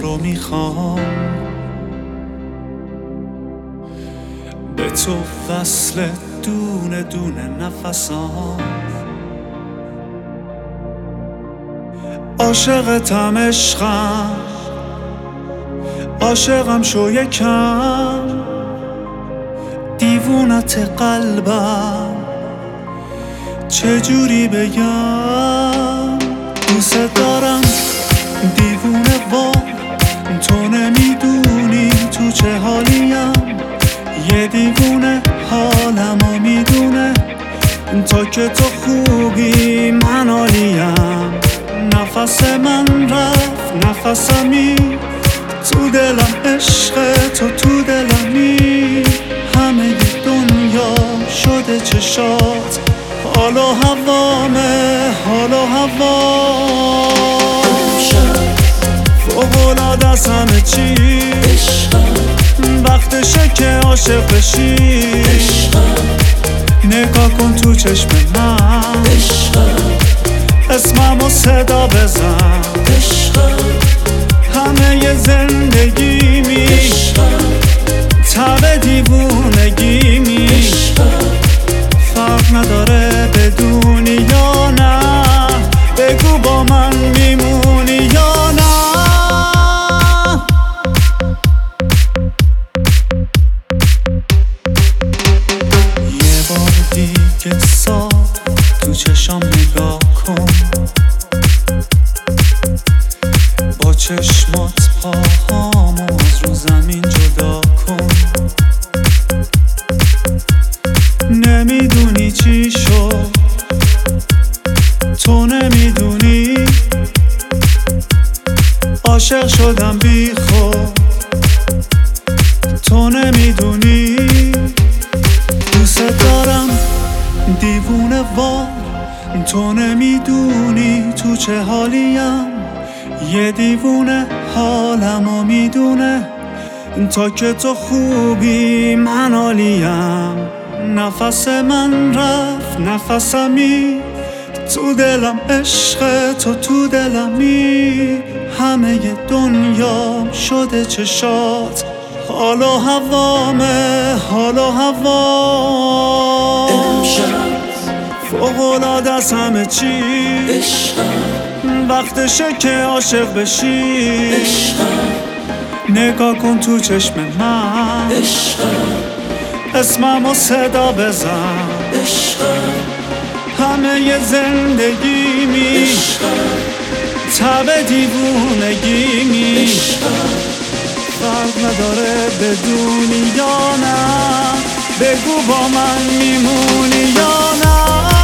رو میخوام، به تو وصل دونه دونه نفسام. عاشقتم عشقم، عاشقم شو یکم، دیوونت قلبم چجوری بگم. دوست دارم دیوونه وار، تو نمیدونی تو چه حالیم. یه دیوونه حالمو میدونه، تا که تو خوبی من عالیم. نفس من رفت نفسمی، تو دلم عشق تو دلمی. همه دنیا شده چشات، حال و هوامه حال و هوا. فوق‌العاده است همه چی، وقتشه که عاشق بشی. نگاه کن تو چشم من، اسممو صدا بزن. همه زندگی می تب دیوونگی می، فرق نداره بدونی یا نه. بگو با من میمونی یا نه. یه بار دیگه صاف تو چشام نگاه کن، با چشمات پاهامو از رو زمین جدا کن. نمیدونی چی شد، تو نمیدونی. عاشق شدم بی خود، تو نمیدونی. دوست دارم دیوونه وار، تو نمیدونی تو چه حالیم. یه دیوونه حالمو میدونه، تا که تو خوبی من عالیم. نفس من رفت نفسمی، تو دلم عشق تو دلمی. همه دنیا شده چشات، حال و هوامه حال و هوا. فوق‌العاده است همه چی، وقتشه که عاشق بشی. نگاه کن تو چشم من، اسممو صدا بزن. همه زندگی می تب دیوونگی می، فرق نداره بدونی یا نه. بگو با من میمونی یا نه.